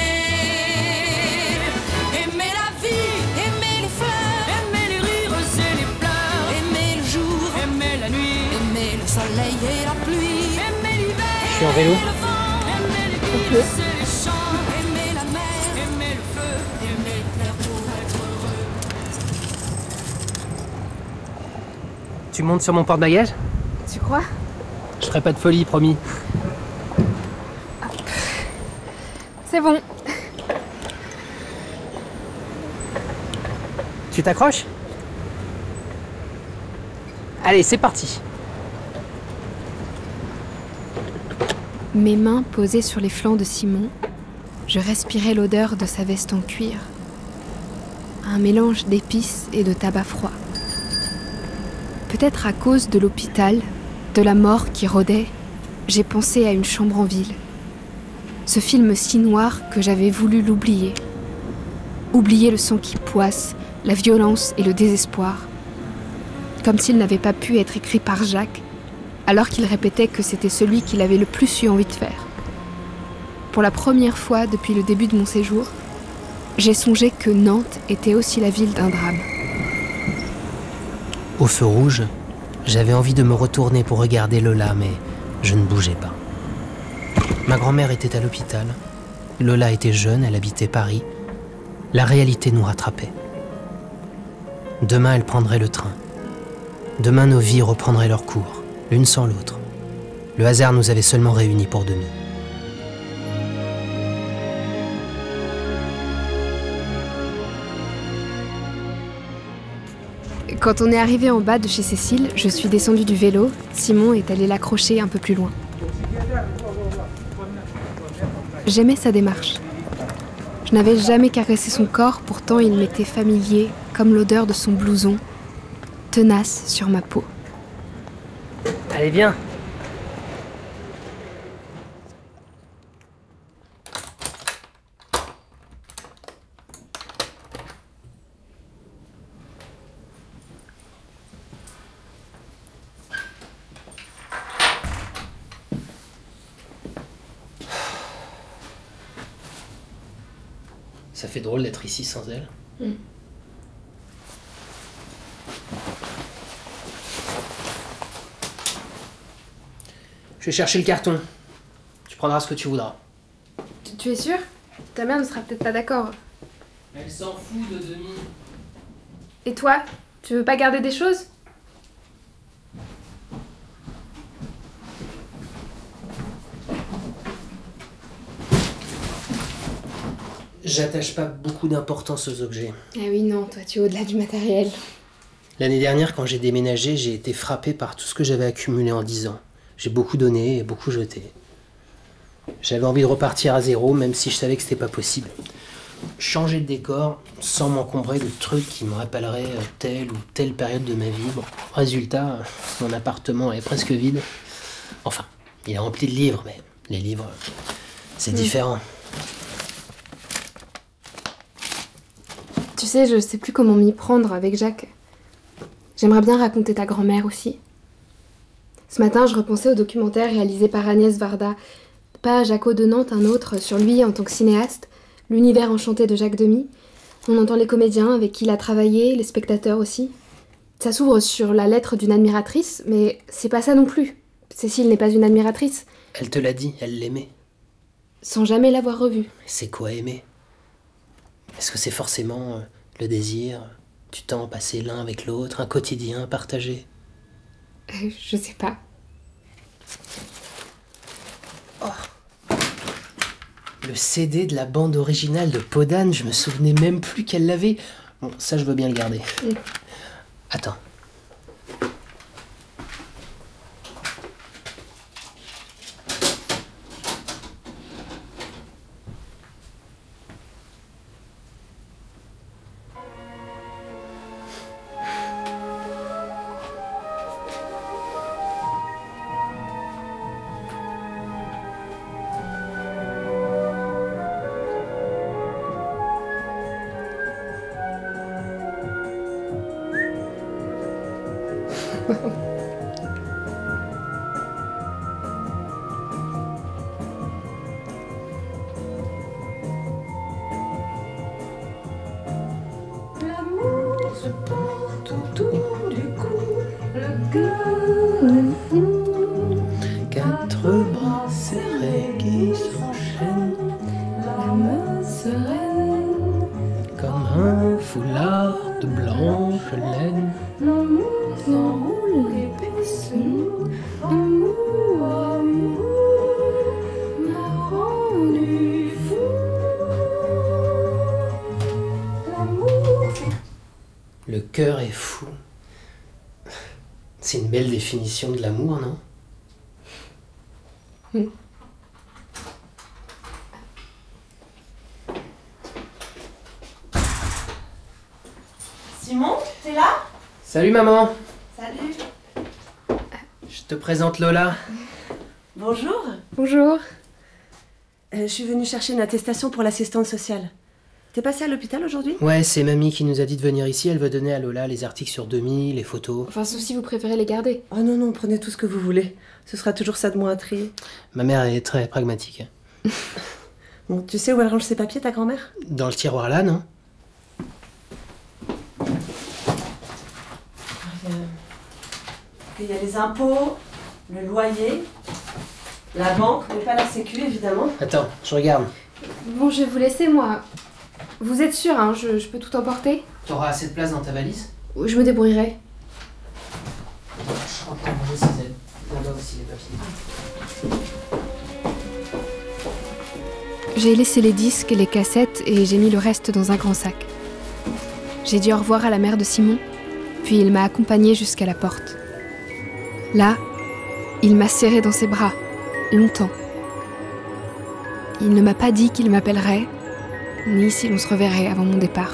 Aimer la vie, aimer les fleurs, aimer les rires et les pleurs, aimer le jour, aimer la nuit, aimer le soleil et la pluie, aimer l'hiver, je suis en vélo. le vent, aimer les brouses et les champs, aimer la mer, aimer le feu, aimer l'air pour être heureux. Tu montes sur mon porte-bagages? Tu Tu crois? Je ferai pas de folie, promis. C'est bon. Tu t'accroches? Allez, c'est parti. Mes mains posées sur les flancs de Simon, je respirais l'odeur de sa veste en cuir. Un mélange d'épices et de tabac froid. Peut-être à cause de l'hôpital, de la mort qui rôdait, j'ai pensé à Une chambre en ville. Ce film si noir que j'avais voulu l'oublier. Oublier le sang qui poisse, la violence et le désespoir. Comme s'il n'avait pas pu être écrit par Jacques, alors qu'il répétait que c'était celui qu'il avait le plus eu envie de faire. Pour la première fois depuis le début de mon séjour, j'ai songé que Nantes était aussi la ville d'un drame. Au feu rouge, j'avais envie de me retourner pour regarder Lola, mais je ne bougeais pas. Ma grand-mère était à l'hôpital. Lola était jeune, elle habitait Paris. La réalité nous rattrapait. Demain, elle prendrait le train. Demain, nos vies reprendraient leur cours, l'une sans l'autre. Le hasard nous avait seulement réunis pour demi. Quand on est arrivé en bas de chez Cécile, je suis descendue du vélo. Simon est allé l'accrocher un peu plus loin. J'aimais sa démarche. Je n'avais jamais caressé son corps, pourtant il m'était familier, comme l'odeur de son blouson, tenace sur ma peau. Allez, viens. Ça fait drôle d'être ici sans elle. Je vais chercher le carton. Tu prendras ce que tu voudras. Tu es sûr? Ta mère ne sera peut-être pas d'accord. Elle s'en fout de demi. Et toi? Tu veux pas garder des choses? J'attache pas beaucoup d'importance aux objets. Ah oui, non, toi tu es au-delà du matériel. L'année dernière, quand j'ai déménagé, j'ai été frappé par tout ce que j'avais accumulé en 10 ans. J'ai beaucoup donné et beaucoup jeté. J'avais envie de repartir à zéro, même si je savais que c'était pas possible. Changer de décor sans m'encombrer de trucs qui me rappelleraient telle ou telle période de ma vie. Bon, résultat, mon appartement est presque vide. Enfin, il est rempli de livres, mais les livres, c'est différent. Tu sais, je sais plus comment m'y prendre avec Jacques. J'aimerais bien raconter ta grand-mère aussi. Ce matin, je repensais au documentaire réalisé par Agnès Varda, pas à Jaco de Nantes, un autre, sur lui en tant que cinéaste, l'univers enchanté de Jacques Demy. On entend les comédiens avec qui il a travaillé, les spectateurs aussi. Ça s'ouvre sur la lettre d'une admiratrice, mais c'est pas ça non plus. Cécile n'est pas une admiratrice. Elle te l'a dit, elle l'aimait. Sans jamais l'avoir revue. C'est quoi aimer? Est-ce que c'est forcément le désir, du temps passé l'un avec l'autre, un quotidien partagé? Je sais pas. Oh. Le CD de la bande originale de Podane, je me souvenais même plus qu'elle l'avait. Bon, ça je veux bien le garder. Attends. L'amour se porte autour du cou, le cœur est fou. Quatre bras serrés qui s'enchaînent, l'âme sereine, comme un foulard de blanche laine. l'amour s'enroule épaisse, Le cœur est fou. C'est une belle définition de l'amour, non ? Simon, t'es là? Salut maman. Salut. Je te présente Lola. Bonjour. Bonjour. Je suis venue chercher une attestation pour l'assistante sociale. T'es passée à l'hôpital aujourd'hui? Ouais, c'est mamie qui nous a dit de venir ici. Elle veut donner à Lola les articles sur 2000, les photos. Enfin, sauf si vous préférez les garder. Oh non, non, prenez tout ce que vous voulez. Ce sera toujours ça de moins à trier. Ma mère est très pragmatique. Bon, tu sais où elle range ses papiers, ta grand-mère? Dans le tiroir là, non? Il y a les impôts, le loyer, la banque, mais pas la sécu, évidemment. Attends, je regarde. Bon, je vais vous laisser, moi. Vous êtes sûr, hein, je peux tout emporter? T'auras assez de place dans ta valise? Je me débrouillerai. Je rentre manger si elle. Là-bas aussi, les papiers. J'ai laissé les disques et les cassettes et j'ai mis le reste dans un grand sac. J'ai dit au revoir à la mère de Simon, puis il m'a accompagnée jusqu'à la porte. Là, il m'a serrée dans ses bras, longtemps. Il ne m'a pas dit qu'il m'appellerait, ni si l'on se reverrait avant mon départ.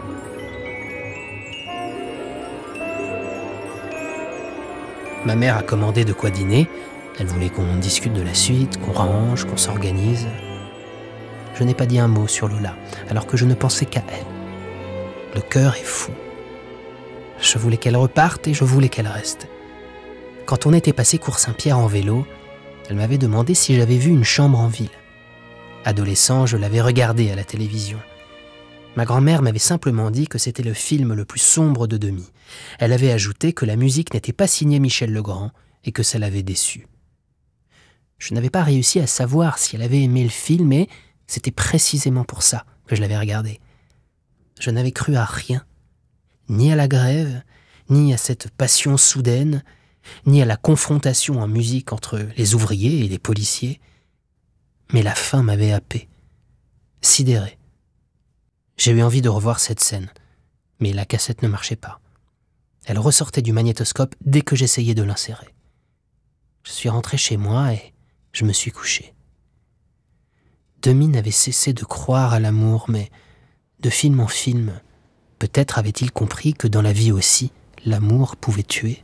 Ma mère a commandé de quoi dîner. Elle voulait qu'on discute de la suite, qu'on range, qu'on s'organise. Je n'ai pas dit un mot sur Lola, alors que je ne pensais qu'à elle. Le cœur est fou. Je voulais qu'elle reparte et je voulais qu'elle reste. Quand on était passé cours Saint-Pierre en vélo, elle m'avait demandé si j'avais vu une chambre en ville. Adolescent, je l'avais regardée à la télévision. Ma grand-mère m'avait simplement dit que c'était le film le plus sombre de Demy. Elle avait ajouté que la musique n'était pas signée Michel Legrand et que ça l'avait déçue. Je n'avais pas réussi à savoir si elle avait aimé le film et c'était précisément pour ça que je l'avais regardé. Je n'avais cru à rien, ni à la grève, ni à cette passion soudaine, ni à la confrontation en musique entre les ouvriers et les policiers. Mais la fin m'avait happé, sidéré. J'ai eu envie de revoir cette scène, mais la cassette ne marchait pas. Elle ressortait du magnétoscope dès que j'essayais de l'insérer. Je suis rentré chez moi et je me suis couché. Demy n'avait cessé de croire à l'amour, mais de film en film, peut-être avait-il compris que dans la vie aussi, l'amour pouvait tuer.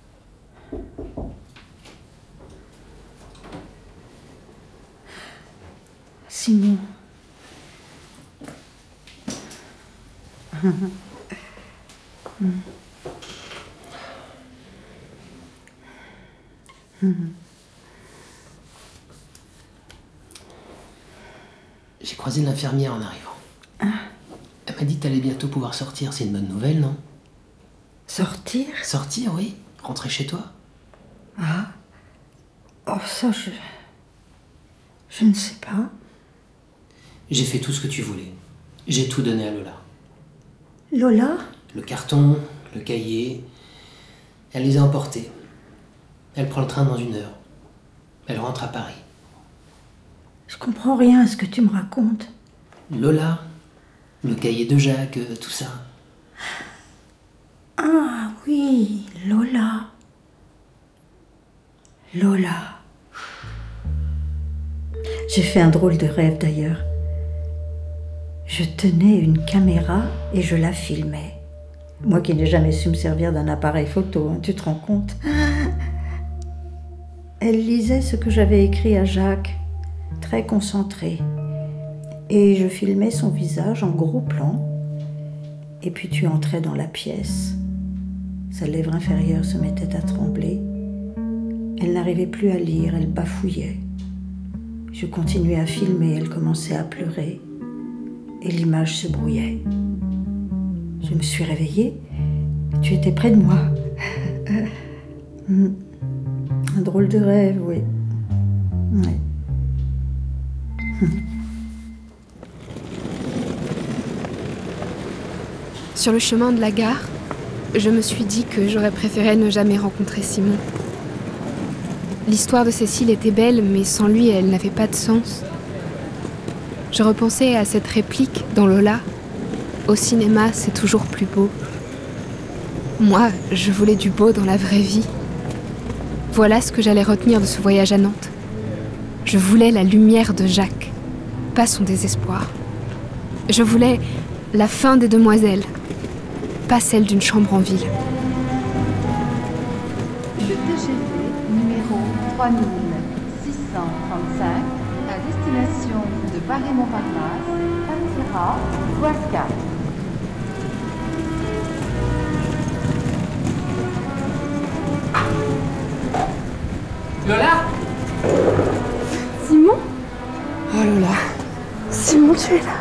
Simon. J'ai croisé l'infirmière en arrivant. Elle m'a dit que t'allais bientôt pouvoir sortir. C'est une bonne nouvelle, non? Sortir? Sortir, oui. Rentrer chez toi. Ah. Oh, ça, je ne sais pas. J'ai fait tout ce que tu voulais. J'ai tout donné à Lola. Lola? Le carton, le cahier. Elle les a emportés. Elle prend le train dans 1 heure. Elle rentre à Paris. Je comprends rien à ce que tu me racontes. Lola, le cahier de Jacques, tout ça. Ah oui, Lola. Lola. J'ai fait un drôle de rêve d'ailleurs. Je tenais une caméra et je la filmais. Moi qui n'ai jamais su me servir d'un appareil photo, hein, tu te rends compte? Elle lisait ce que j'avais écrit à Jacques, très concentrée. Et je filmais son visage en gros plan. Et puis tu entrais dans la pièce. Sa lèvre inférieure se mettait à trembler. Elle n'arrivait plus à lire, elle bafouillait. Je continuais à filmer, elle commençait à pleurer. Et l'image se brouillait. Je me suis réveillée. Tu étais près de moi. Un drôle de rêve, oui. Ouais. Sur le chemin de la gare, je me suis dit que j'aurais préféré ne jamais rencontrer Simon. L'histoire de Cécile était belle, mais sans lui, elle n'avait pas de sens. Je repensais à cette réplique dans Lola. Au cinéma, c'est toujours plus beau. Moi, je voulais du beau dans la vraie vie. Voilà ce que j'allais retenir de ce voyage à Nantes. Je voulais la lumière de Jacques, pas son désespoir. Je voulais la fin des demoiselles, pas celle d'une chambre en ville. Le TGV numéro 3635 à destination de Paris-Montparnasse partira voie 4. Lola? Simon? Oh Lola, Simon, tu es là.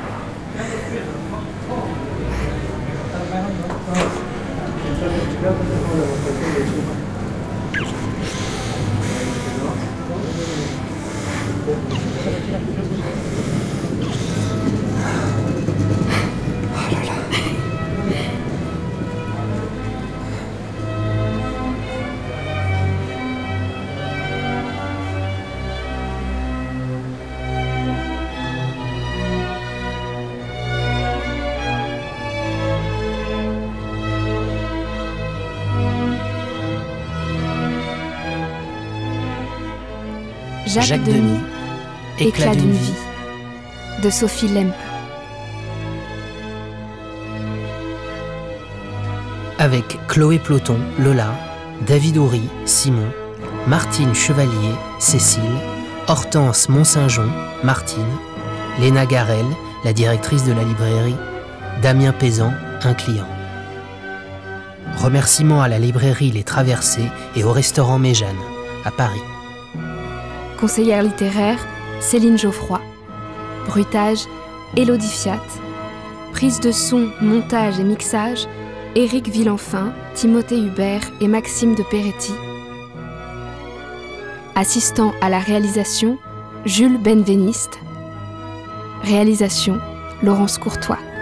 Jacques Demy, Éclat d'une vie, de Sophie Lemp. Avec Chloé Ploton, Lola, David Houry, Simon, Martine Chevalier, Cécile, Hortense Mont-Saint-Jean, Martine, Léna Garel, la directrice de la librairie, Damien Pézan, un client. Remerciements à la librairie Les Traversées et au restaurant Méjeanne, à Paris. Conseillère littéraire, Céline Geoffroy. Bruitage, Élodie Fiat. Prise de son, montage et mixage, Éric Villenfin, Timothée Hubert et Maxime de Peretti. Assistant à la réalisation, Jules Benveniste. Réalisation, Laurence Courtois.